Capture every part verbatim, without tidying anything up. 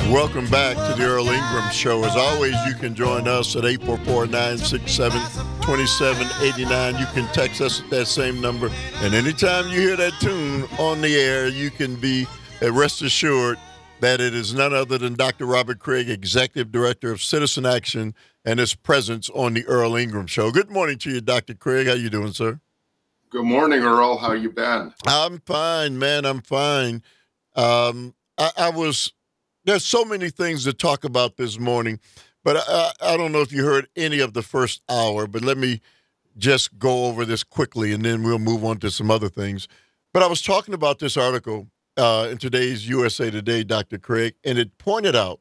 Welcome back to the Earl Ingram Show. As always, you can join us at eight four four, nine six seven, two seven eight nine. You can text us at that same number. And anytime you hear that tune on the air, you can be uh, rest assured that it is none other than Doctor Robert Craig, Executive Director of Citizen Action, and his presence on the Earl Ingram Show. Good morning to you, Doctor Craig. How you doing, sir? Good morning, Earl. How you been? I'm fine, man. I'm fine. Um, I, I was... There's so many things to talk about this morning, but I, I don't know if you heard any of the first hour, but let me just go over this quickly, and then we'll move on to some other things. But I was talking about this article uh, in today's U S A Today, Doctor Craig, and it pointed out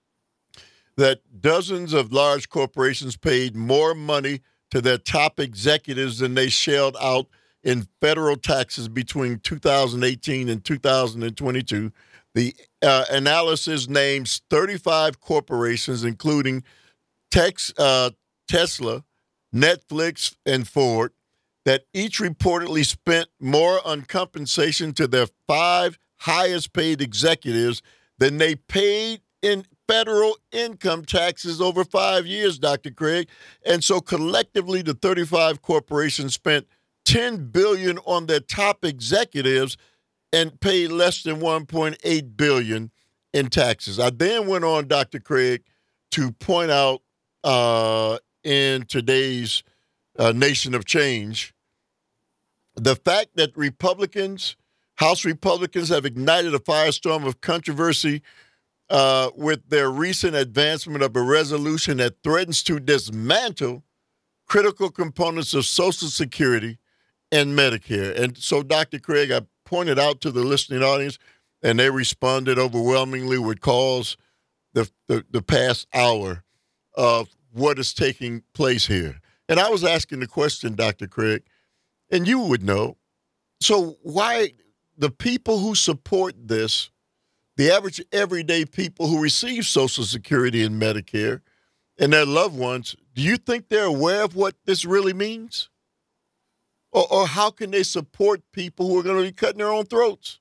that dozens of large corporations paid more money to their top executives than they shelled out in federal taxes between two thousand eighteen and two thousand twenty-two. The uh, analysis names thirty-five corporations, including Tex, uh, Tesla, Netflix, and Ford, that each reportedly spent more on compensation to their five highest-paid executives than they paid in federal income taxes over five years, Doctor Craig. And so collectively, the thirty-five corporations spent ten billion dollars on their top executives and paid less than one point eight billion dollars in taxes. I then went on, Doctor Craig, to point out uh, in today's uh, Nation of Change, the fact that Republicans, House Republicans, have ignited a firestorm of controversy uh, with their recent advancement of a resolution that threatens to dismantle critical components of Social Security and Medicare. And so, Doctor Craig, I pointed out to the listening audience, and they responded overwhelmingly with calls the, the, the past hour of what is taking place here. And I was asking the question, Doctor Craig, and you would know, so why the people who support this, the average everyday people who receive Social Security and Medicare and their loved ones, do you think they're aware of what this really means? Or, or how can they support people who are going to be cutting their own throats?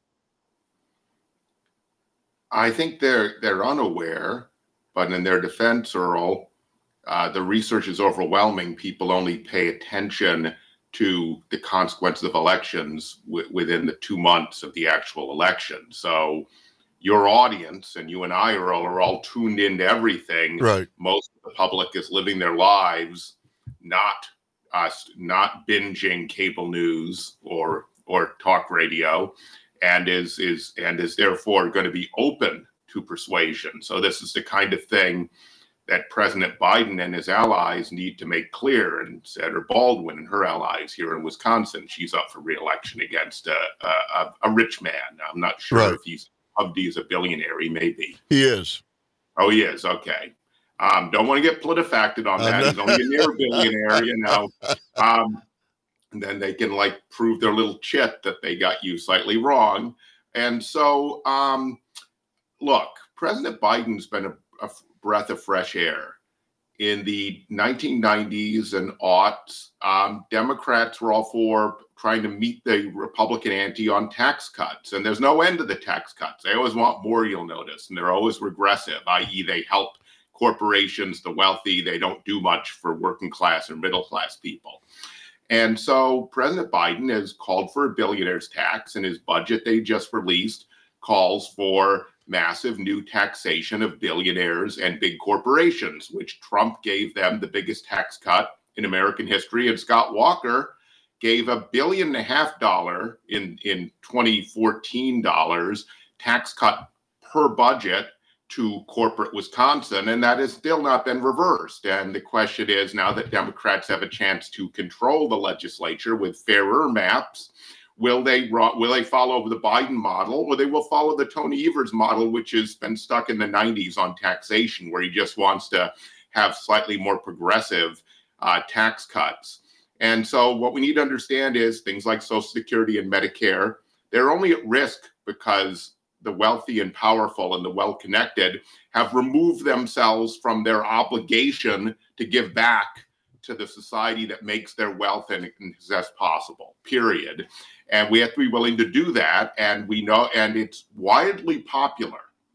I think they're they're unaware, but in their defense, Earl, uh, the research is overwhelming. People only pay attention to the consequences of elections w- within the two months of the actual election. So your audience and you and I, Earl, are all tuned into everything. Right. Most of the public is living their lives not us not binging cable news or or talk radio, and is is and is therefore going to be open to persuasion. So this is the kind of thing that President Biden and his allies need to make clear. And Senator Baldwin and her allies here in Wisconsin, she's up for re-election against a a, a rich man. I'm not sure right. if he's he's a billionaire. He may be. He is. Oh, he is. Okay. Um, don't want to get politifacted on that. He's only a near billionaire, you know. Um, and then they can like prove their little chit that they got you slightly wrong. And so, um, look, President Biden's been a, a breath of fresh air. In the nineteen nineties and aughts, um, Democrats were all for trying to meet the Republican ante on tax cuts. And there's no end to the tax cuts. They always want more, you'll notice. And they're always regressive, that is they help corporations, the wealthy. They don't do much for working class or middle class people. And so President Biden has called for a billionaire's tax, and his budget they just released calls for massive new taxation of billionaires and big corporations, which Trump gave them the biggest tax cut in American history. And Scott Walker gave a billion and a half dollar in, in twenty fourteen dollars tax cut per budget to corporate Wisconsin, and that has still not been reversed. And the question is, now that Democrats have a chance to control the legislature with fairer maps, will they will they follow the Biden model, or they will follow the Tony Evers model, which has been stuck in the nineties on taxation, where he just wants to have slightly more progressive uh, tax cuts. And so what we need to understand is things like Social Security and Medicare, they're only at risk because the wealthy and powerful and the well-connected have removed themselves from their obligation to give back to the society that makes their wealth and success possible, period. And we have to be willing to do that. And we know, and it's widely popular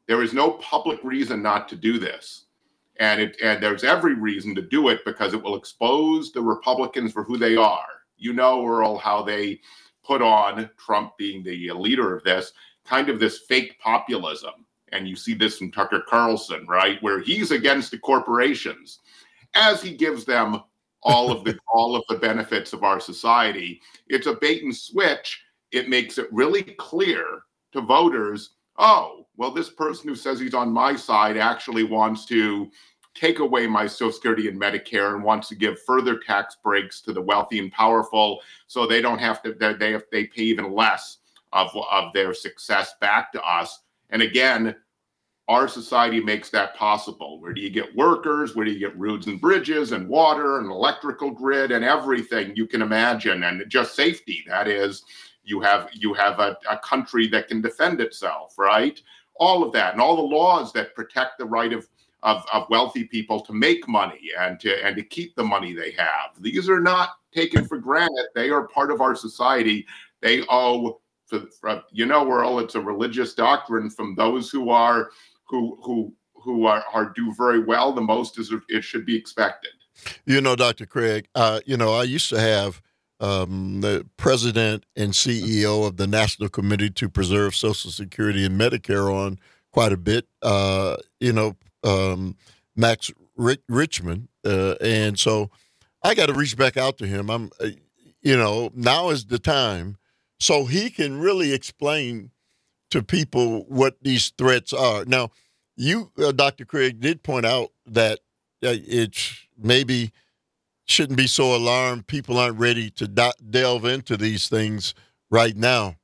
There is no public reason not to do this. And it and there's every reason to do it because it will expose the Republicans for who they are. You know, Earl, how they put on, Trump being the leader of this, kind of this fake populism. And you see this from Tucker Carlson, right, where he's against the corporations as he gives them all of the all of the benefits of our society. It's a bait and switch. It makes it really clear to voters, oh, well, this person who says he's on my side actually wants to take away my Social Security and Medicare and wants to give further tax breaks to the wealthy and powerful so they don't have to, they have, they pay even less of, of their success back to us. And again, our society makes that possible. Where do you get workers? Where do you get roads and bridges and water and electrical grid and everything you can imagine? And just safety. That is, you have you have a, a country that can defend itself, right? All of that and all the laws that protect the right of, of, of wealthy people to make money and to and to keep the money they have. These are not taken for granted. They are part of our society. They owe, for, for, you know, Earl, it's a religious doctrine from those who are who who who are, are do very well. The most is it should be expected. You know, Doctor Craig, uh, you know, I used to have um, the president and C E O of the National Committee to Preserve Social Security and Medicare on quite a bit, uh, you know, um, Max Rich- Richmond. Uh, and so I got to reach back out to him. I'm, uh, you know, now is the time so he can really explain to people what these threats are. Now, you, uh, Doctor Craig, did point out that uh, it's maybe shouldn't be so alarmed. People aren't ready to do- delve into these things right now.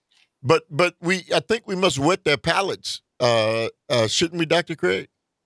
But but we, I think we must wet their palates, uh, uh, shouldn't we, Doctor Craig?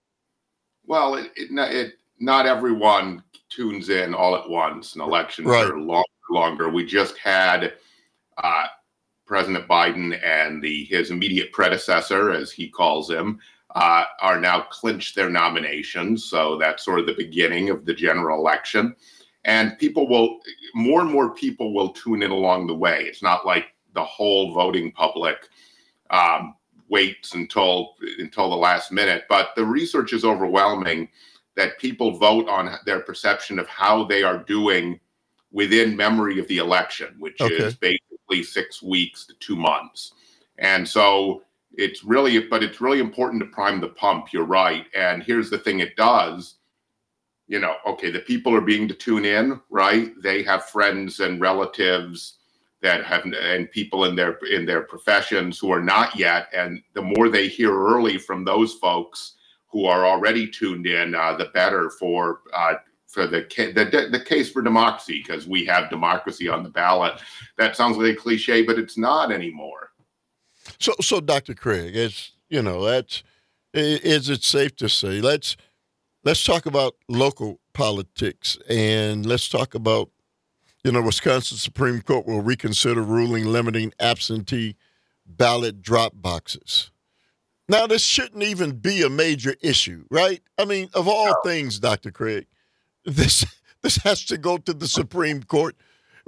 Well, it, it, it not everyone tunes in all at once, and elections Right. are long, longer. We just had uh, President Biden and the his immediate predecessor, as he calls him, uh, are now clinched their nominations. So that's sort of the beginning of the general election. And people will, more and more people will tune in along the way. It's not like the whole voting public um, waits until until the last minute. But the research is overwhelming that people vote on their perception of how they are doing within memory of the election, which Okay. is basically six weeks to two months. And so it's really, but it's really important to prime the pump. You're right. And here's the thing it does. You know, okay, the people are being to tune in, right? They have friends and relatives that have, and people in their in their professions who are not yet. And the more they hear early from those folks who are already tuned in, uh, the better for uh, for the, the the case for democracy, because we have democracy on the ballot. That sounds like a cliche, but it's not anymore. So, so Doctor Craig, it's, you know, that's, is it safe to say, let's, let's talk about local politics, and let's talk about, you know, Wisconsin Supreme Court will reconsider ruling limiting absentee ballot drop boxes. Now, this shouldn't even be a major issue, right? I mean, of all No. things, Doctor Craig, this this has to go to the Supreme Court.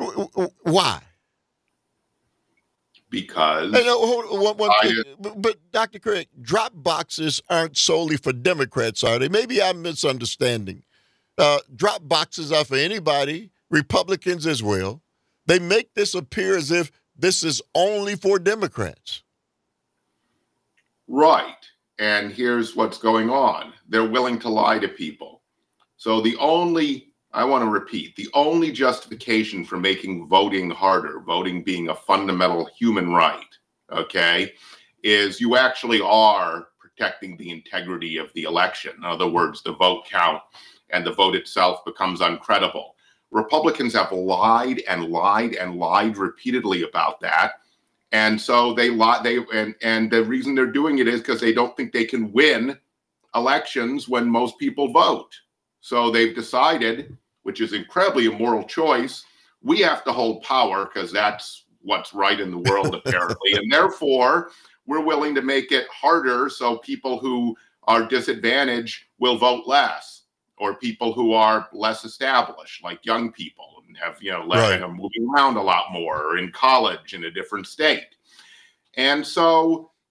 Why? Because Hey, no, hold on, one, one I, thing. But, but Doctor Craig, drop boxes aren't solely for Democrats, are they? Maybe I'm misunderstanding. Uh, drop boxes are for anybody, Republicans as well. They make this appear as if this is only for Democrats. right. And here's what's going on. They're willing to lie to people. So the only, I want to repeat, the only justification for making voting harder, voting being a fundamental human right, okay, is you actually are protecting the integrity of the election. In other words, the vote count and the vote itself becomes uncredible. Republicans have lied and lied and lied repeatedly about that. And so they lie, they and, and the reason they're doing it is because they don't think they can win elections when most people vote. So they've decided, which is incredibly immoral choice, we have to hold power because that's what's right in the world, apparently. And therefore, we're willing to make it harder so people who are disadvantaged will vote less, or people who are less established, like young people, and have, you know, Right. and are moving around a lot more, or in college in a different state. And so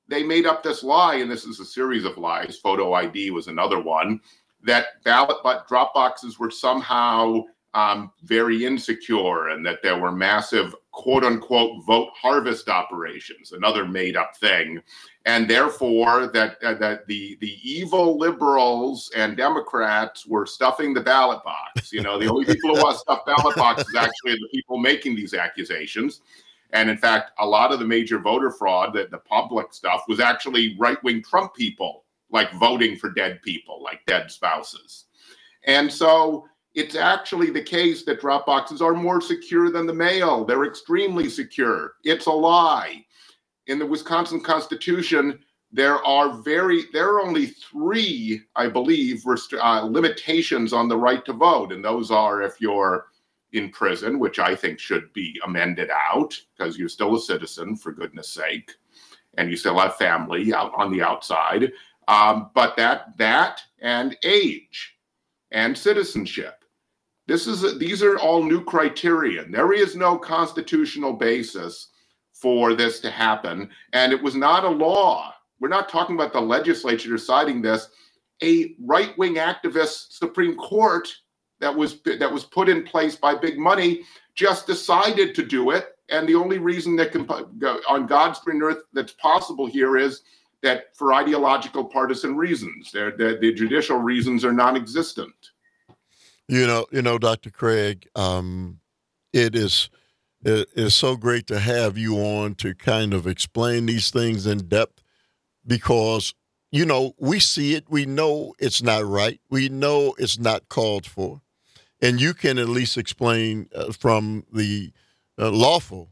they made up this lie, and this is a series of lies. Photo I D was another one, that ballot but drop boxes were somehow um, very insecure, and that there were massive quote unquote vote harvest operations, another made up thing. And therefore that, uh, that the, the evil liberals and Democrats were stuffing the ballot box. You know, the only people who want to stuff ballot boxes actually are the people making these accusations. And in fact, a lot of the major voter fraud, that the public stuff, was actually right-wing Trump people, like voting for dead people, like dead spouses. And so it's actually the case that drop boxes are more secure than the mail. They're extremely secure. It's a lie. In the Wisconsin Constitution, there are very, there are only three, I believe, rest- uh, limitations on the right to vote. And those are if you're in prison, which I think should be amended out, because you're still a citizen, for goodness sake, and you still have family out on the outside. Um, but that, that and age and citizenship. This is a, these are all new criteria. There is no constitutional basis for this to happen, and it was not a law. We're not talking about the legislature deciding this. A right-wing activist Supreme Court that was that was put in place by big money just decided to do it, and the only reason that can go on God's green earth that's possible here is that for ideological partisan reasons. They're, they're, the judicial reasons are non-existent. You know, you know, Doctor Craig, um, it is it is so great to have you on to kind of explain these things in depth, because, you know, we see it, we know it's not right, we know it's not called for, and you can at least explain uh, from the uh, lawful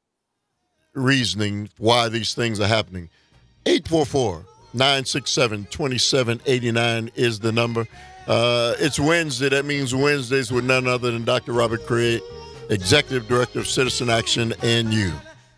reasoning why these things are happening. eight four four, nine six seven, two seven eight nine is the number. Uh, it's Wednesday. That means Wednesdays with none other than Doctor Robert Craig, Executive Director of Citizen Action and You.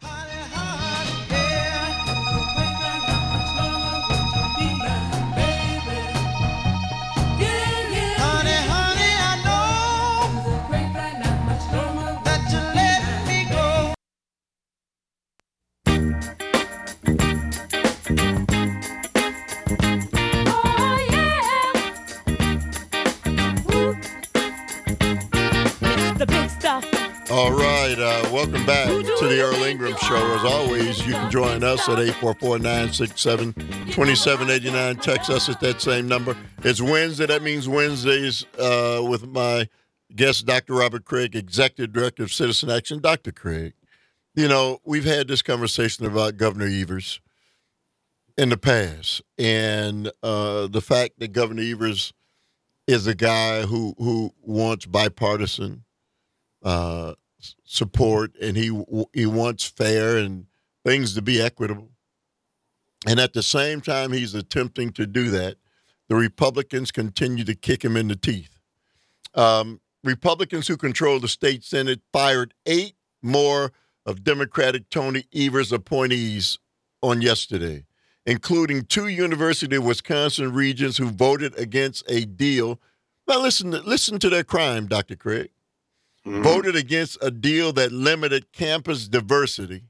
All right, uh, welcome back to the Earl Ingram Show. As always, you can join us at eight four four, nine six seven, two seven eight nine. Text us at that same number. It's Wednesday. That means Wednesdays uh, with my guest, Doctor Robert Craig, Executive Director of Citizen Action. Doctor Craig, you know, we've had this conversation about Governor Evers in the past, and uh, the fact that Governor Evers is a guy who, who wants bipartisan uh, support, and he he wants fair and things to be equitable. And at the same time he's attempting to do that, the Republicans continue to kick him in the teeth. Um, Republicans who control the state Senate fired eight more of Democratic Tony Evers appointees on yesterday, including two University of Wisconsin regents who voted against a deal. Now listen to, listen to their crime, Doctor Craig. Mm-hmm. Voted against a deal that limited campus diversity,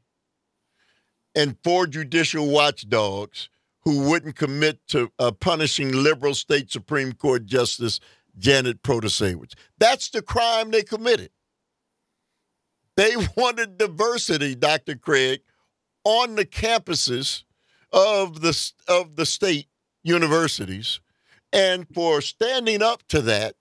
and four judicial watchdogs who wouldn't commit to uh, punishing liberal state Supreme Court Justice Janet Protasewicz. That's the crime they committed. They wanted diversity, Doctor Craig, on the campuses of the, of the state universities, and for standing up to that,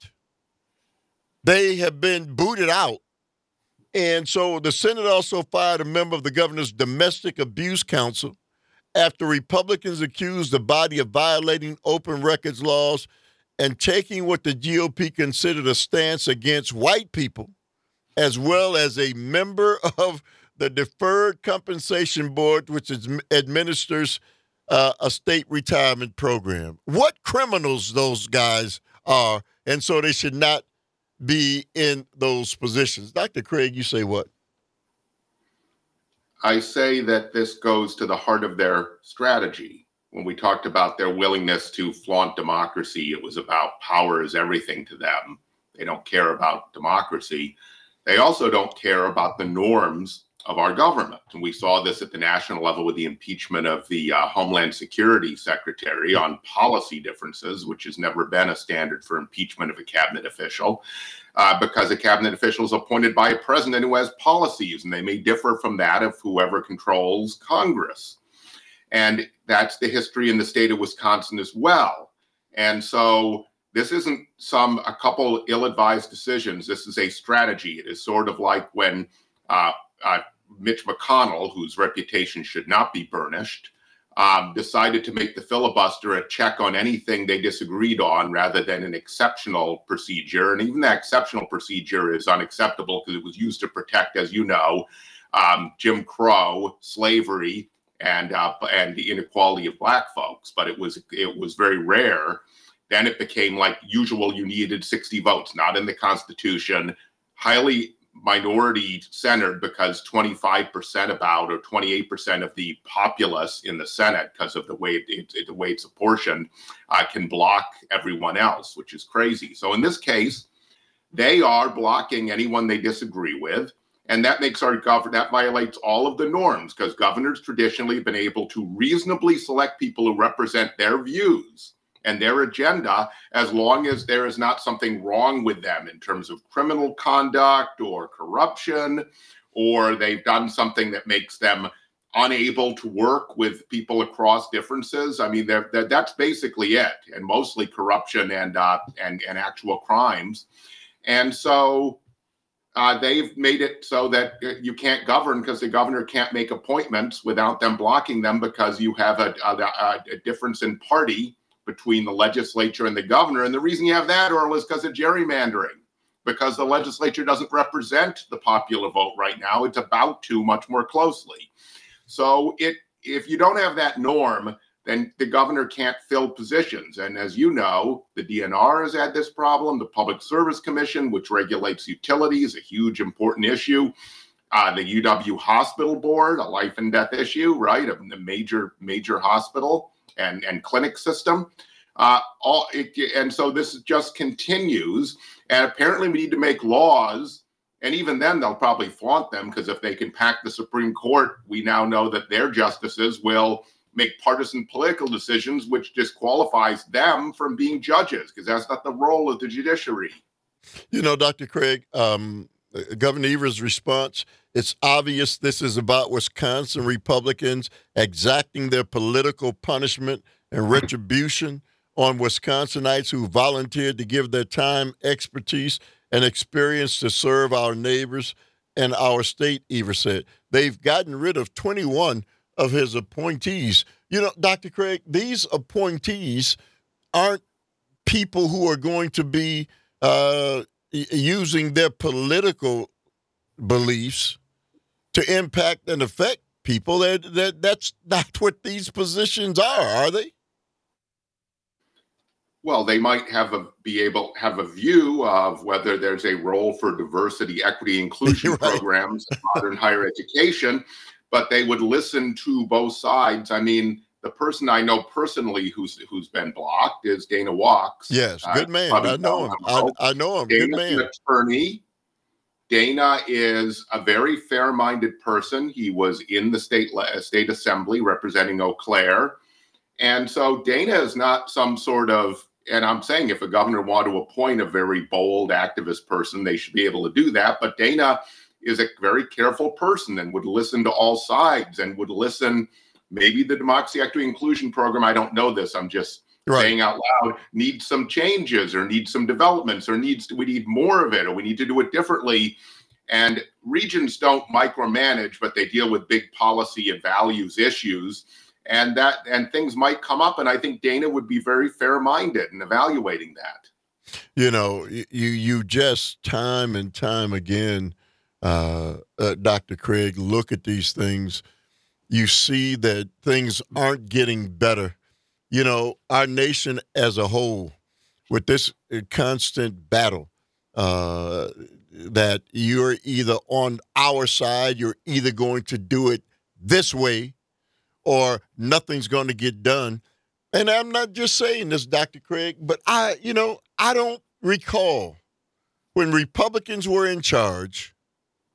they have been booted out. And so the Senate also fired a member of the governor's Domestic Abuse Council after Republicans accused the body of violating open records laws and taking what the G O P considered a stance against white people, as well as a member of the Deferred Compensation Board, which is, administers uh, a state retirement program. What criminals those guys are, and so they should not be in those positions. Doctor Craig, you say what? I say that this goes to the heart of their strategy. When we talked about their willingness to flaunt democracy, it was about power is everything to them. They don't care about democracy. They also don't care about the norms of our government. And we saw this at the national level with the impeachment of the uh, Homeland Security Secretary on policy differences, which has never been a standard for impeachment of a cabinet official, uh, because a cabinet official is appointed by a president who has policies, and they may differ from that of whoever controls Congress. And that's the history in the state of Wisconsin as well. And so this isn't some a couple ill-advised decisions. This is a strategy. It is sort of like when uh, uh, Mitch McConnell, whose reputation should not be burnished, um, decided to make the filibuster a check on anything they disagreed on rather than an exceptional procedure. And even that exceptional procedure is unacceptable because it was used to protect, as you know, um, Jim Crow, slavery, and uh, and the inequality of black folks. But it was it was very rare. Then it became like usual, you needed sixty votes, not in the Constitution, highly minority centered because twenty-five percent about or twenty-eight percent of the populace in the Senate, because of the way it, it, the way it's apportioned, uh, can block everyone else, which is crazy. So in this case, they are blocking anyone they disagree with. And that makes our government, that violates all of the norms, because governors traditionally have been able to reasonably select people who represent their views and their agenda, as long as there is not something wrong with them in terms of criminal conduct or corruption, or they've done something that makes them unable to work with people across differences. I mean, they're, they're, that's basically it, and mostly corruption and uh, and and actual crimes. And so uh, they've made it so that you can't govern because the governor can't make appointments without them blocking them, because you have a, a, a difference in party between the legislature and the governor. And the reason you have that, Earl, is because of gerrymandering, because the legislature doesn't represent the popular vote right now. It's about to much more closely. So it if you don't have that norm, then the governor can't fill positions. And as you know, the D N R has had this problem. The Public Service Commission, which regulates utilities, a huge important issue. Uh, the U W Hospital Board, a life and death issue, right? A, a major, major hospital and, and clinic system. Uh, all it, and so this just continues. And apparently we need to make laws. And even then, they'll probably flaunt them, because if they can pack the Supreme Court, we now know that their justices will make partisan political decisions, which disqualifies them from being judges, because that's not the role of the judiciary. You know, Doctor Craig, um, Governor Evers' response, it's obvious this is about Wisconsin Republicans exacting their political punishment and retribution on Wisconsinites who volunteered to give their time, expertise, and experience to serve our neighbors and our state, Evers said. They've gotten rid of twenty-one of his appointees. You know, Doctor Craig, these appointees aren't people who are going to be uh, using their political beliefs to impact and affect people. That, that That's not what these positions are, are they? Well, they might have a be able have a view of whether there's a role for diversity, equity, inclusion right. programs in modern higher education, but they would listen to both sides. I mean, the person I know personally who's who's been blocked is Dana Walks. Yes, good man. Uh, I know him. I, I know him. Dana's good man. An attorney. Dana is a very fair-minded person. He was in the state state assembly representing Eau Claire. And so Dana is not some sort of, and I'm saying if a governor wanted to appoint a very bold activist person, they should be able to do that. But Dana is a very careful person and would listen to all sides and would listen. Maybe the Democracy, Equity, Inclusion program, I don't know this, I'm just right. saying out loud, needs some changes or needs some developments or needs to, we need more of it or we need to do it differently. And regions don't micromanage, but they deal with big policy and values issues. And that and things might come up, and I think Dana would be very fair-minded in evaluating that. You know, you you just time and time again, uh, uh, Doctor Craig, look at these things. You see that things aren't getting better. You know, our nation as a whole, with this constant battle, uh, that you're either on our side, you're either going to do it this way, or nothing's going to get done. And I'm not just saying this, Doctor Craig, but I, you know, I don't recall when Republicans were in charge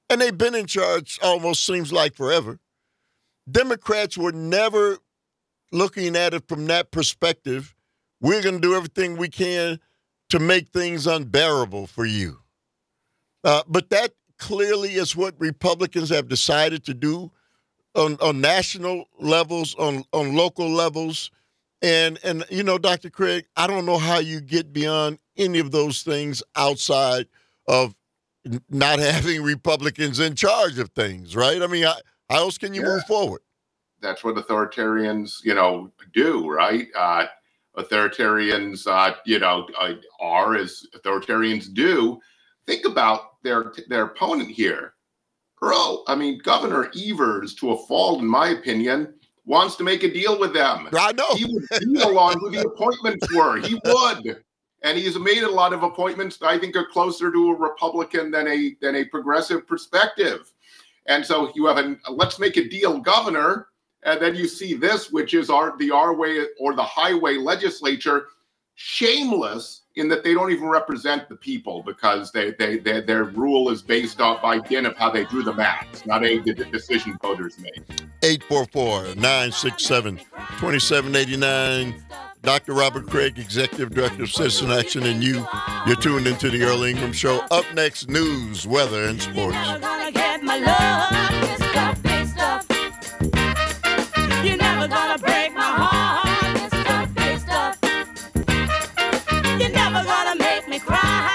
and they've been in charge almost seems like forever. Democrats were never looking at it from that perspective. We're going to do everything we can to make things unbearable for you. Uh, but that clearly is what Republicans have decided to do on, on national levels, on, on local levels. And, and, you know, Doctor Craig, I don't know how you get beyond any of those things outside of not having Republicans in charge of things, right? I mean, how, how else can you yeah. move forward? That's what authoritarians, you know, do, right? Uh, authoritarians, uh, you know, uh, are as authoritarians do. Think about their their opponent here. Earl, I mean, Governor Evers, to a fault, in my opinion, wants to make a deal with them. I know. He would deal on who the appointments were. He would. And he's made a lot of appointments that I think are closer to a Republican than a than a progressive perspective. And so you have a let's make a deal governor, and then you see this, which is our the our way or the highway legislature, shameless in that they don't even represent the people because they, they, they their rule is based off by dint of how they do the math, not a the decision voters make. eight four four, nine six seven, two seven eight nine. Doctor Robert Craig, Executive Director of Citizen Action, and you, you're tuned into the Earl Ingram Show. Up next, news, weather, and sports. You're gonna get my love, this stuff, this stuff. You're never gonna break my heart, this stuff, this stuff. You're never gonna make me cry.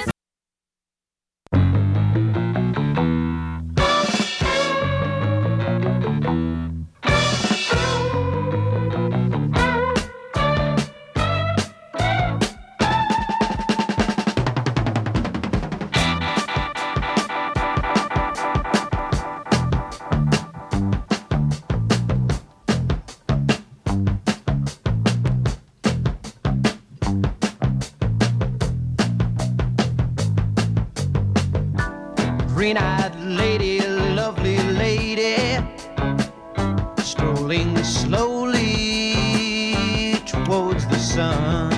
Green-eyed lady, lovely lady, strolling slowly towards the sun.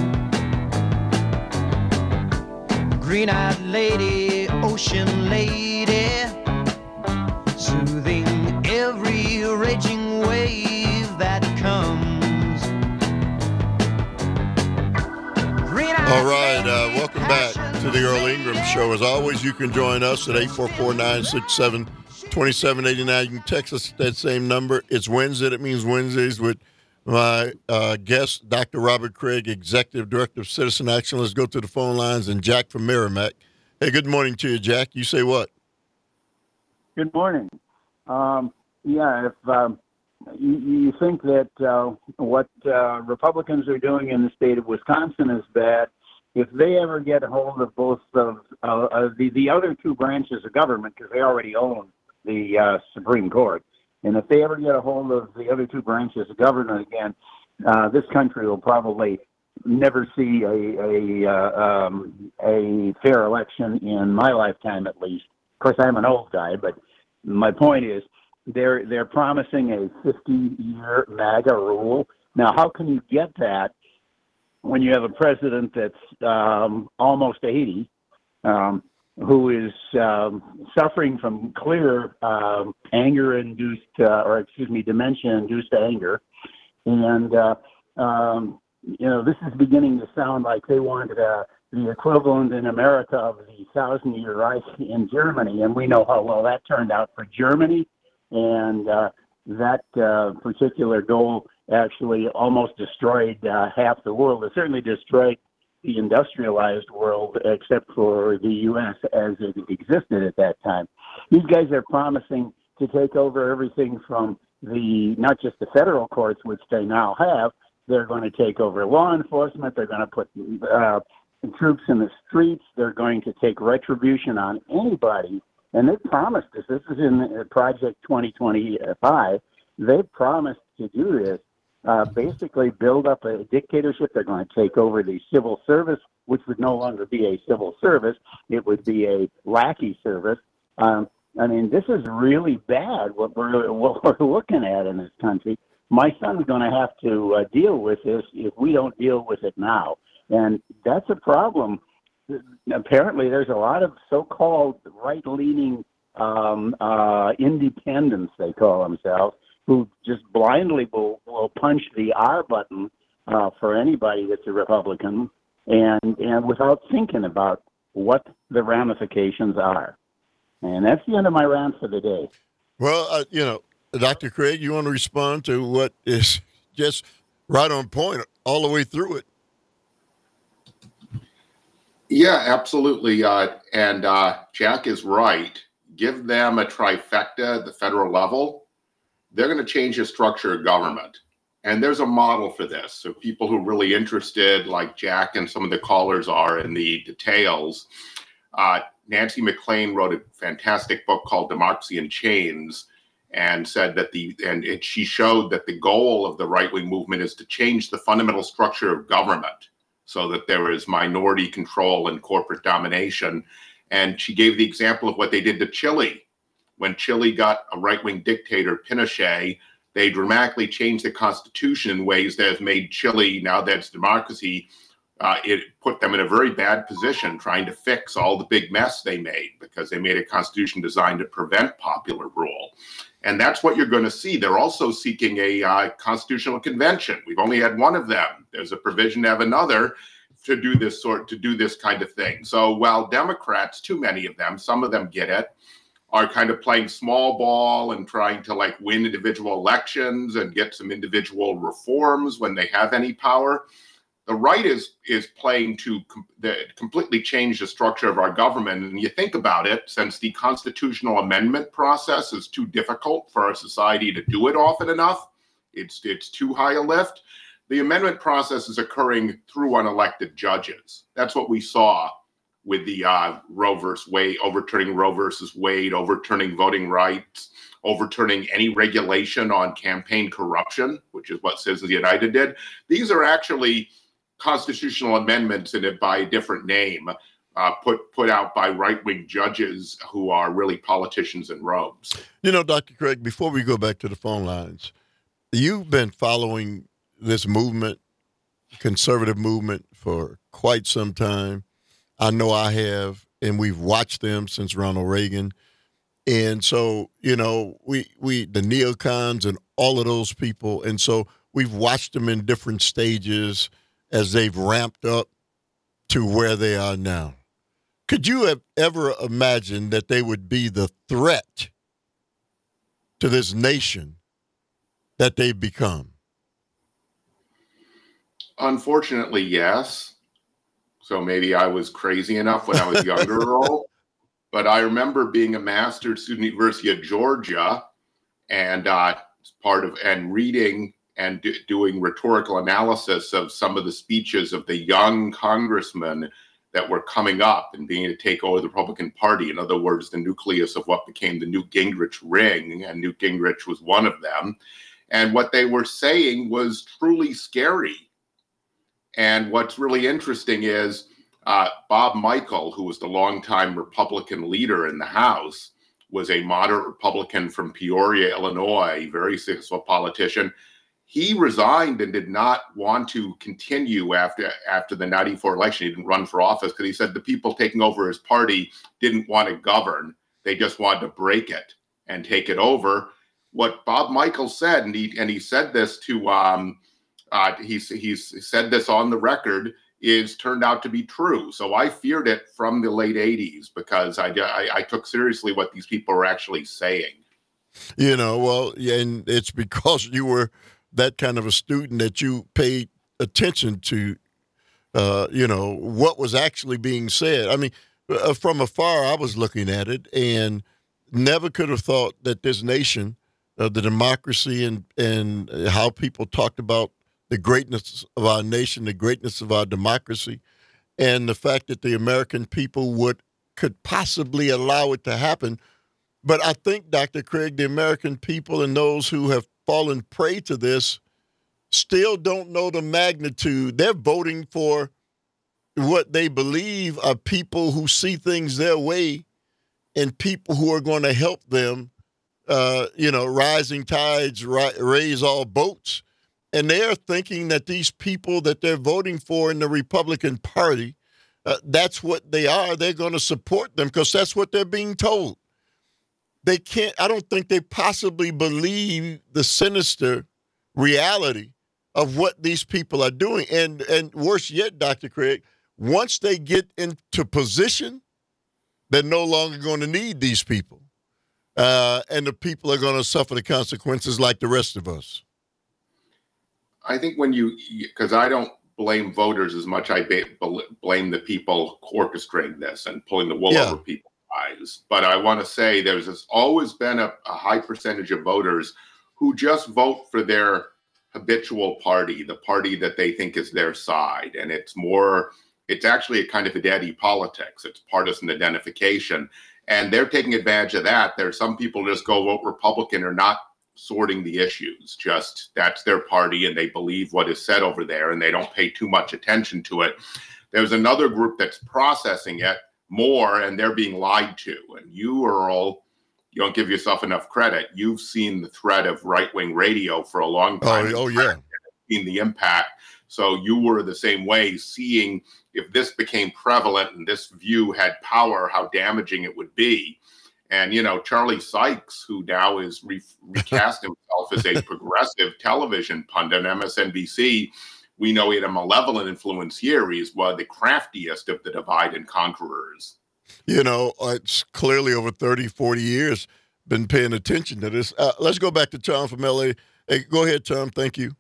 Green-eyed lady, ocean lady, soothing every raging wave that comes. All right, uh, welcome back to the Earl Ingram Show. As always, you can join us at eight four four, nine six seven, two seven eight nine. You can text us at that same number. It's Wednesday. That means Wednesdays with my uh, guest, Doctor Robert Craig, Executive Director of Citizen Action. Let's go to the phone lines and Jack from Merrimack. Hey, good morning to you, Jack. You say what? Good morning. Um, yeah, if um, you, you think that uh, what uh, Republicans are doing in the state of Wisconsin is bad, if they ever get a hold of both of uh, uh, the, the other two branches of government, because they already own the uh, Supreme Court, and if they ever get a hold of the other two branches of government again, uh, this country will probably never see a a, uh, um, a fair election in my lifetime, at least. Of course, I'm an old guy, but my point is they're they're promising a fifty-year MAGA rule. Now, how can you get that when you have a president that's um, almost eighty, um, who is um, suffering from clear um, anger-induced, uh, or excuse me, dementia-induced anger, and uh, um, you know this is beginning to sound like they wanted uh, the equivalent in America of the Thousand-Year Reich in Germany, and we know how well that turned out for Germany, and uh, that uh, particular goal actually almost destroyed uh, half the world. It certainly destroyed the industrialized world, except for the U S as it existed at that time. These guys are promising to take over everything from the, not just the federal courts, which they now have. They're going to take over law enforcement. They're going to put uh, troops in the streets. They're going to take retribution on anybody. And they promised this. This is in Project twenty twenty-five. They promised to do this. Uh, basically build up a dictatorship. They're going to take over the civil service, which would no longer be a civil service. It would be a lackey service. Um, I mean, this is really bad, what we're, what we're looking at in this country. My son's going to have to uh, deal with this if we don't deal with it now. And that's a problem. Apparently, there's a lot of so-called right-leaning um, uh, independents, they call themselves, who just blindly will, will punch the R button uh, for anybody that's a Republican, and and without thinking about what the ramifications are. And that's the end of my rant for the day. Well, uh, you know, Doctor Craig, you want to respond to what is just right on point all the way through it? Yeah, absolutely. Uh, and uh, Jack is right. Give them a trifecta at the federal level. They're going to change the structure of government. And there's a model for this. So people who are really interested, like Jack and some of the callers are in the details, uh, Nancy MacLean wrote a fantastic book called Democracy in Chains, and said that the, and it, she showed that the goal of the right-wing movement is to change the fundamental structure of government so that there is minority control and corporate domination. And she gave the example of what they did to Chile. When Chile got a right-wing dictator, Pinochet, they dramatically changed the constitution in ways that have made Chile, now that it's democracy, uh, it put them in a very bad position trying to fix all the big mess they made because they made a constitution designed to prevent popular rule. And that's what you're going to see. They're also seeking a uh, constitutional convention. We've only had one of them. There's a provision to have another to do this sort, to do this kind of thing. So while Democrats, too many of them, some of them get it, are kind of playing small ball and trying to like win individual elections and get some individual reforms when they have any power, the right is is playing to com- the, completely change the structure of our government. And you think about it, since the constitutional amendment process is too difficult for our society to do it often enough, it's it's too high a lift. The amendment process is occurring through unelected judges. That's what we saw with the uh, Roe versus Wade, overturning Roe versus Wade, overturning voting rights, overturning any regulation on campaign corruption, which is what Citizens United did. These are actually constitutional amendments in it by a different name, uh, put put out by right-wing judges who are really politicians in robes. You know, Doctor Craig, before we go back to the phone lines, you've been following this movement, conservative movement, for quite some time. I know I have, and we've watched them since Ronald Reagan. And so, you know, we, we the neocons and all of those people, and so we've watched them in different stages as they've ramped up to where they are now. Could you have ever imagined that they would be the threat to this nation that they've become? Unfortunately, yes. So maybe I was crazy enough when I was younger, Earl. But I remember being a master's student at the University of Georgia and uh, part of and reading and do, doing rhetorical analysis of some of the speeches of the young congressmen that were coming up and being to take over the Republican Party. In other words, the nucleus of what became the Newt Gingrich ring, and Newt Gingrich was one of them. And what they were saying was truly scary. And what's really interesting is uh, Bob Michel, who was the longtime Republican leader in the House, was a moderate Republican from Peoria, Illinois, very successful politician. He resigned and did not want to continue after after the ninety-four election. He didn't run for office because he said the people taking over his party didn't want to govern. They just wanted to break it and take it over. What Bob Michel said, and he and he said this to um, uh, he's he's said this on the record, is turned out to be true. So I feared it from the late eighties because I, I, I took seriously what these people were actually saying. You know, well, yeah, and it's because you were that kind of a student that you paid attention to, uh, you know, what was actually being said. I mean, uh, from afar, I was looking at it and never could have thought that this nation, uh, the democracy and, and how people talked about the greatness of our nation, the greatness of our democracy, and the fact that the American people would could possibly allow it to happen. But I think, Doctor Craig, the American people and those who have fallen prey to this still don't know the magnitude. They're voting for what they believe are people who see things their way and people who are going to help them, uh, you know, rising tides ri- raise all boats. And they're thinking that these people that they're voting for in the Republican Party, uh, that's what they are. They're going to support them because that's what they're being told. they can't, I don't think they possibly believe the sinister reality of what these people are doing. And and worse yet, Doctor Craig, once they get into position, they're no longer going to need these people. Uh, and the people are going to suffer the consequences like the rest of us. I think when you, because I don't blame voters as much, I blame the people orchestrating this and pulling the wool Yeah. over people's eyes. But I want to say there's this, always been a, a high percentage of voters who just vote for their habitual party, the party that they think is their side. And it's more, it's actually a kind of a daddy politics. It's partisan identification. And they're taking advantage of that. There's some people just go vote Republican or not sorting the issues. Just that's their party and they believe what is said over there and they don't pay too much attention to it. There's another group that's processing it more and they're being lied to. And you, Earl, you don't give yourself enough credit. You've seen the threat of right-wing radio for a long time. Oh, oh yeah. Seen the impact. So you were the same way, seeing if this became prevalent and this view had power, how damaging it would be. And, you know, Charlie Sykes, who now is re- recast himself as a progressive television pundit on M S N B C, we know he had a malevolent influence here. He's one of the craftiest of the divide and conquerors. You know, it's clearly over thirty, forty years been paying attention to this. Uh, let's go back to Tom from L A. Hey, go ahead, Tom. Thank you.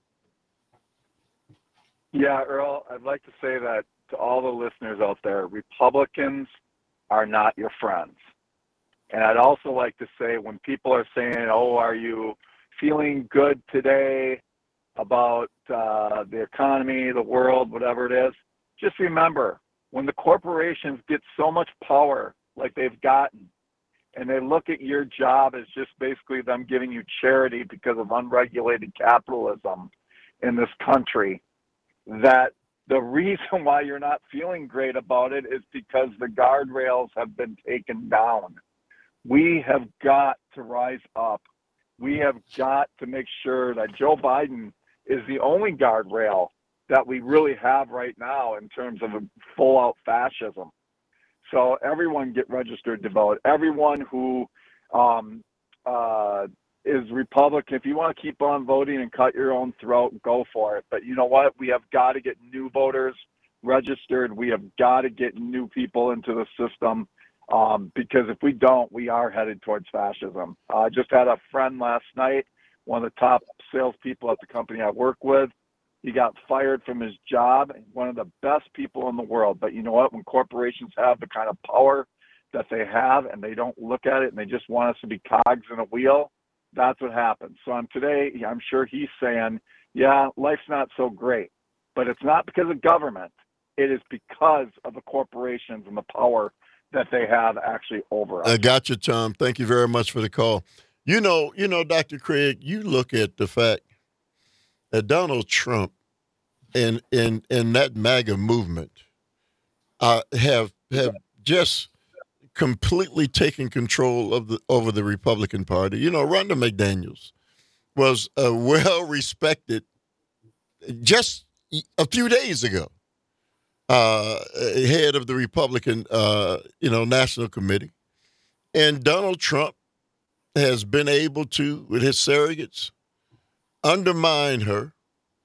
Yeah, Earl, I'd like to say that to all the listeners out there, Republicans are not your friends. And I'd also like to say when people are saying, oh, are you feeling good today about uh, the economy, the world, whatever it is, just remember, when the corporations get so much power like they've gotten, and they look at your job as just basically them giving you charity because of unregulated capitalism in this country, that the reason why you're not feeling great about it is because the guardrails have been taken down. We have got to rise up. We have got to make sure that Joe Biden is the only guardrail that we really have right now in terms of a full-out fascism. So everyone get registered to vote. Everyone who um, uh, is Republican, if you want to keep on voting and cut your own throat, go for it. But you know what? We have got to get new voters registered. We have got to get new people into the system um, because if we don't, we are headed towards fascism. I uh, just had a friend last night, one of the top salespeople at the company I work with. He got fired from his job, one of the best people in the world. But you know what? When corporations have the kind of power that they have and they don't look at it and they just want us to be cogs in a wheel, that's what happens. So I'm today, I'm sure he's saying, yeah, life's not so great. But it's not because of government. It is because of the corporations and the power that they have actually over us. I got you, Tom. Thank you very much for the call. You know, you know, Doctor Craig, you look at the fact that Donald Trump and and and that MAGA movement uh, have have just completely taken control of the over the Republican Party. You know, Rhonda McDaniels was a well-respected just a few days ago uh, head of the Republican, uh, you know, National Committee, and Donald Trump has been able to, with his surrogates, undermine her.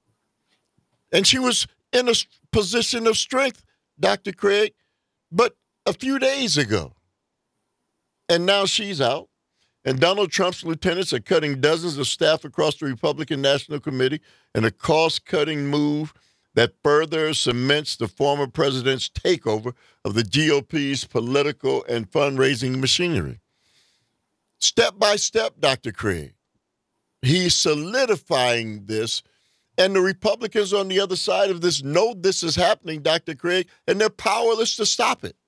And she was in a position of strength, Doctor Craig, but a few days ago. And now she's out. And Donald Trump's lieutenants are cutting dozens of staff across the Republican National Committee in a cost-cutting move that further cements the former president's takeover of the G O P's political and fundraising machinery. Step by step, Doctor Craig, he's solidifying this, and the Republicans on the other side of this know this is happening, Doctor Craig, and they're powerless to stop it.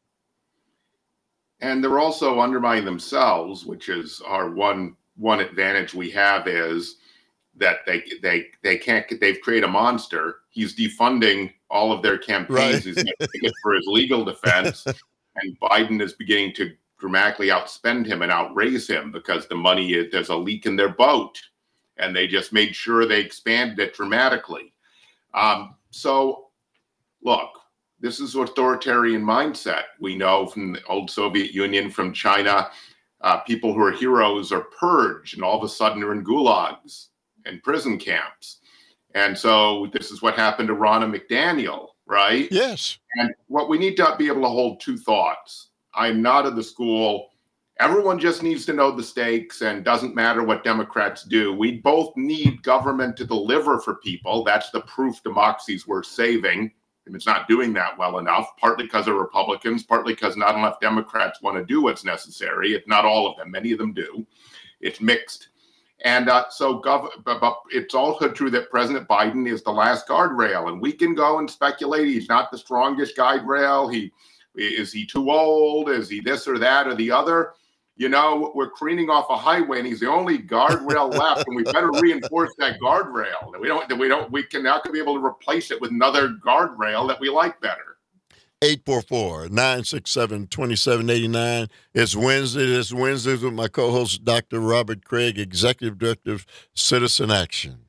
And they're also undermining themselves, which is our one one advantage we have is that they they they can't they've created a monster. He's defunding all of their campaigns. Right. He's getting it for his legal defense, and Biden is beginning to dramatically outspend him and outraise him because the money is there's a leak in their boat, and they just made sure they expanded it dramatically. Um, so, look. This is authoritarian mindset. We know from the old Soviet Union, from China, uh, people who are heroes are purged, and all of a sudden they're in gulags and prison camps. And so this is what happened to Ronna McDaniel, right? Yes. And what we need to be able to hold two thoughts. I'm not of the school, everyone just needs to know the stakes and doesn't matter what Democrats do. We both need government to deliver for people. That's the proof democracy's worth saving. And it's not doing that well enough, partly because of Republicans, partly because not enough Democrats want to do what's necessary. It's not all of them. Many of them do. It's mixed. And uh, so gov- but it's also true that President Biden is the last guardrail. And we can go and speculate he's not the strongest guardrail. He, is he too old? Is he this or that or the other? You know, we're careening off a highway, and he's the only guardrail left, and we better reinforce that guardrail. That we don't, that we don't, we can now be able to replace it with another guardrail that we like better. eight four four, nine six seven, two seven eight nine. It's Wednesday. This Wednesdays with my co-host, Doctor Robert Craig, Executive Director of Citizen Action.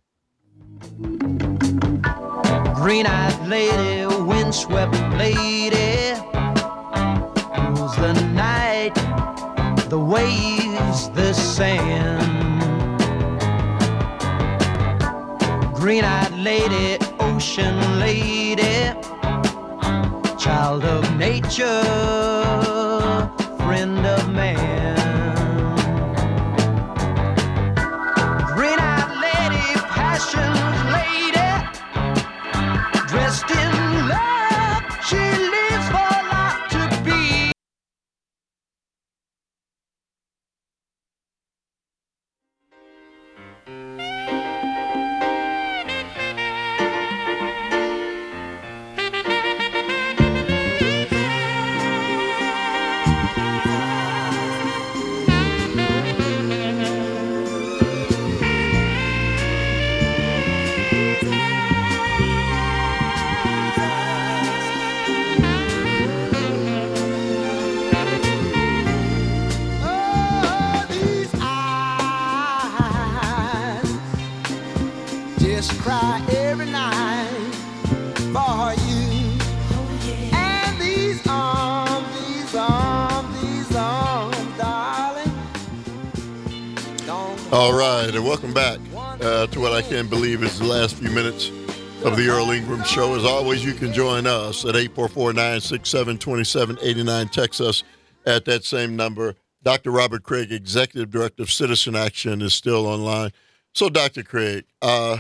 Green-eyed lady, windswept lady, rules the night, the waves, the sand. Green-eyed lady, ocean lady, child of nature, friend of man. Green-eyed lady, passion lady, dressed in love, she lives for life to be. Oh, these eyes just cry every night for you. And these arms, these arms, these arms, darling. Don't All right, and welcome back uh, to what I can't believe is the last few minutes of the Earl Ingram Show. As always, you can join us at eight four four, nine six seven, two seven eight nine. Text us at that same number. Doctor Robert Craig, Executive Director of Citizen Action, is still online. So, Doctor Craig, uh,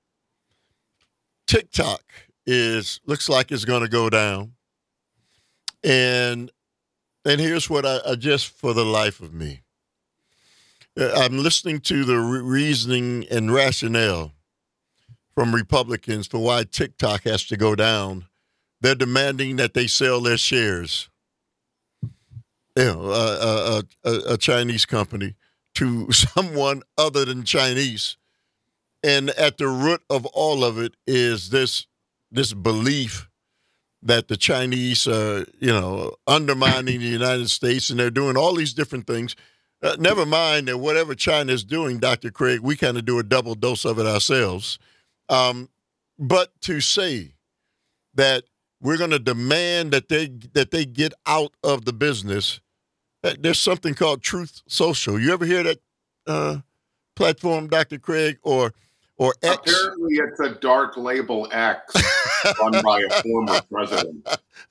TikTok is looks like it's going to go down. And and here's what I, I just for the life of me. Uh, I'm listening to the re- reasoning and rationale from Republicans for why TikTok has to go down. They're demanding that they sell their shares, you know, uh, a, a, a Chinese company, to someone other than Chinese. And at the root of all of it is this this belief that the Chinese are, you know, undermining the United States, and they're doing all these different things. Uh, never mind that whatever China is doing, Doctor Craig, we kind of do a double dose of it ourselves. Um, but to say that we're going to demand that they that they get out of the business, uh, there's something called Truth Social. You ever hear that uh, platform, Doctor Craig, or or X? Apparently, it's a dark label X run by a former president.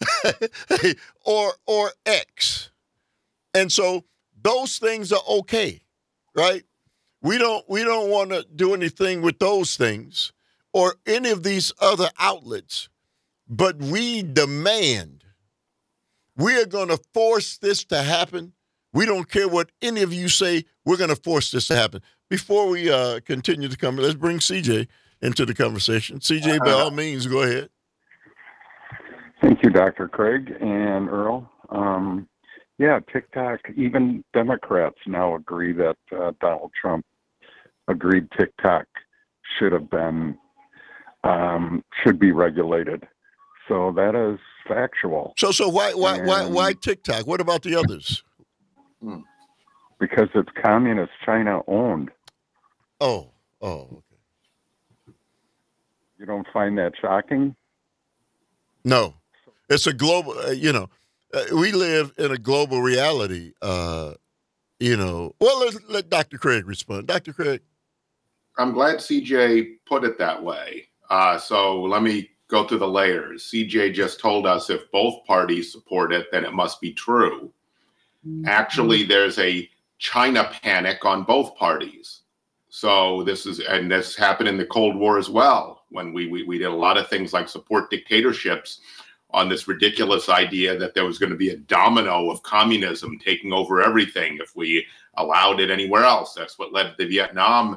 or or X, and so those things are okay, right? We don't we don't want to do anything with those things or any of these other outlets, but we demand we are going to force this to happen. We don't care what any of you say. We're going to force this to happen. Before we uh, continue to come, let's bring C J into the conversation. C J, by all means, go ahead. Thank you, Doctor Craig and Earl. Um, yeah, TikTok, even Democrats now agree that uh, Donald Trump agreed TikTok should have been, um, should be regulated. So that is factual. So, so why, why, And why, why TikTok? What about the others? Because it's communist China owned. Oh, oh, okay. You don't find that shocking? No, it's a global, uh, you know, uh, we live in a global reality, uh, you know, well, let, let Doctor Craig respond. Doctor Craig. I'm glad C J put it that way. Uh, so let me go through the layers. C J just told us if both parties support it, then it must be true. Actually, there's a China panic on both parties. So this is, and this happened in the Cold War as well, when we, we, we did a lot of things like support dictatorships on this ridiculous idea that there was going to be a domino of communism taking over everything if we allowed it anywhere else. That's what led to the Vietnam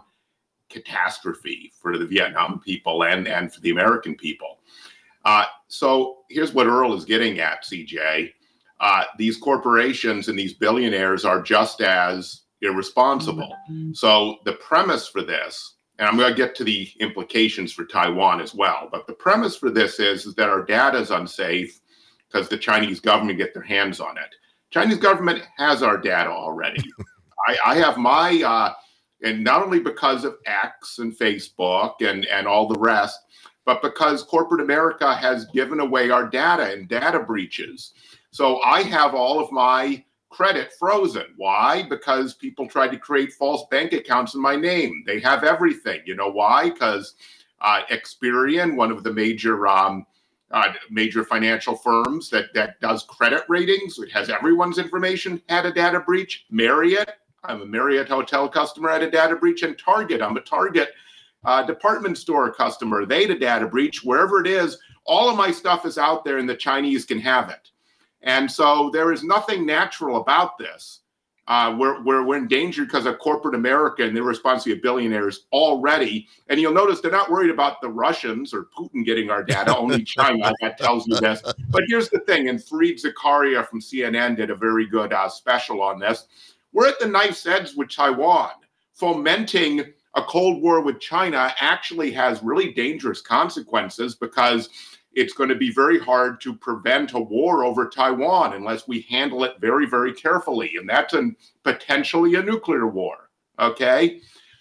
catastrophe for the Vietnam people and, and for the American people. Uh, so here's what Earl is getting at, C J. Uh, these corporations and these billionaires are just as irresponsible. Mm-hmm. So the premise for this, and I'm going to get to the implications for Taiwan as well, but the premise for this is, is that our data is unsafe because the Chinese government get their hands on it. Chinese government has our data already. I, I have my, uh, and not only because of X and Facebook and, and all the rest, but because corporate America has given away our data in data breaches. So I have all of my credit frozen. Why? Because people tried to create false bank accounts in my name. They have everything. You know why? Because uh, Experian, one of the major um, uh, major financial firms that, that does credit ratings, it has everyone's information, had a data breach. Marriott, I'm a Marriott hotel customer, had a data breach. And Target, I'm a Target uh, department store customer. They had a data breach. Wherever it is, all of my stuff is out there and the Chinese can have it. And so there is nothing natural about this. Uh, we're, we're, we're in danger because of corporate America and the responsibility of billionaires already. And you'll notice they're not worried about the Russians or Putin getting our data, only China. That tells you this. But here's the thing, and Fareed Zakaria from C N N did a very good uh, special on this. We're at the knife's edge with Taiwan. Fomenting a Cold War with China actually has really dangerous consequences because it's going to be very hard to prevent a war over Taiwan unless we handle it very, very carefully. And that's an, potentially a nuclear war, okay?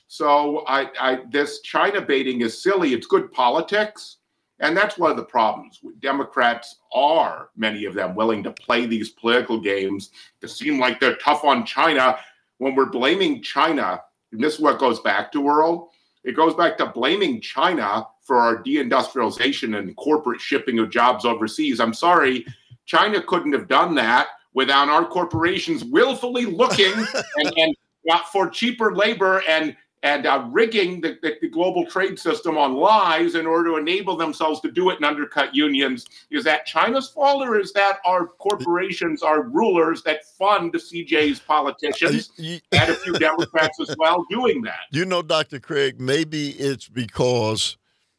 So I, I, this China baiting is silly. It's good politics. And that's one of the problems. Democrats are, many of them, willing to play these political games to seem like they're tough on China when we're blaming China. And this is what goes back to, Earl. It goes back to blaming China for our deindustrialization and corporate shipping of jobs overseas. I'm sorry, China couldn't have done that without our corporations willfully looking and, and uh, for cheaper labor and and uh, rigging the, the, the global trade system on lies in order to enable themselves to do it and undercut unions. Is that China's fault, or is that our corporations, our rulers that fund C J's politicians and a few Democrats as well doing that? You know, Doctor Craig, maybe it's because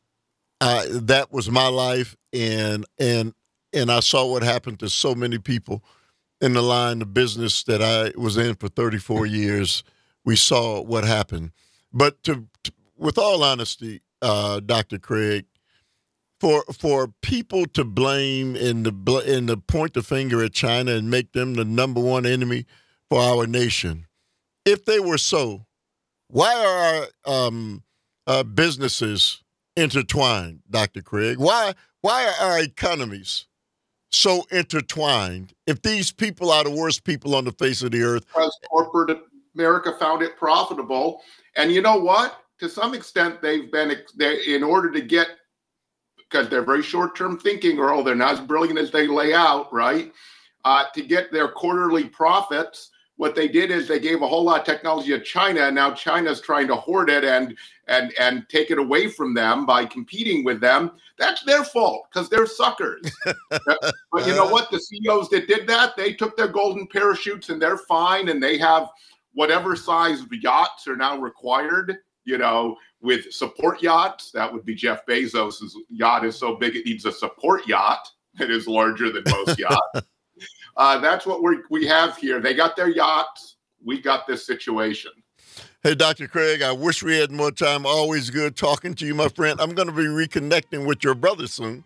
uh, that was my life, and and and I saw what happened to so many people in the line of business that I was in for thirty-four years. We saw what happened. But to, to, with all honesty, uh, Doctor Craig, for for people to blame and the and to point the finger at China and make them the number one enemy for our nation, if they were so, why are our um, uh, businesses intertwined, Doctor Craig? Why why are our economies so intertwined? If these people are the worst people on the face of the earth, because corporate America found it profitable. And you know what? To some extent, they've been, in order to get, because they're very short-term thinking, or they're not as brilliant as they lay out, right? Uh, to get their quarterly profits, what they did is they gave a whole lot of technology to China, and now China's trying to hoard it and and and take it away from them by competing with them. That's their fault, because they're suckers. But you know what? The C E Os that did that, they took their golden parachutes, and they're fine, and they have whatever size yachts are now required, you know, with support yachts. That would be Jeff Bezos' yacht is so big it needs a support yacht. It is larger than most yachts. Uh, that's what we we have here. They got their yachts. We got this situation. Hey, Doctor Craig, I wish we had more time. Always good talking to you, my friend. I'm going to be reconnecting with your brother soon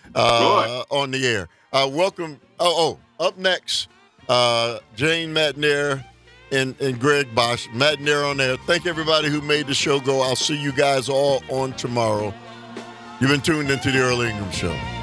uh, on the air. Uh, welcome. Oh, oh, up next, uh, Jane Matenaer and, and Greg Bosch. Matenaer on there. Thank everybody who made the show go. I'll see you guys all on tomorrow. You've been tuned into the Earl Ingram Show.